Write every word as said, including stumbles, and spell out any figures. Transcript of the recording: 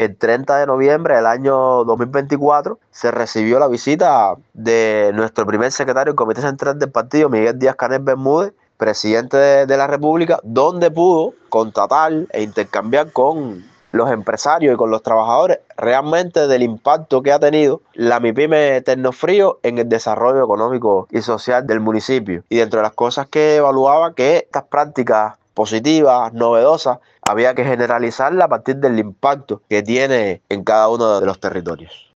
el treinta de noviembre del año dos mil veinticuatro se recibió la visita de nuestro primer secretario del Comité Central del partido, Miguel Díaz-Canel Bermúdez, presidente de, de la República, donde pudo contratar e intercambiar con los empresarios y con los trabajadores realmente del impacto que ha tenido la MIPYME Tecnofrío en el desarrollo económico y social del municipio. Y dentro de las cosas que evaluaba, que estas prácticas positivas, novedosas, había que generalizarla a partir del impacto que tiene en cada uno de los territorios.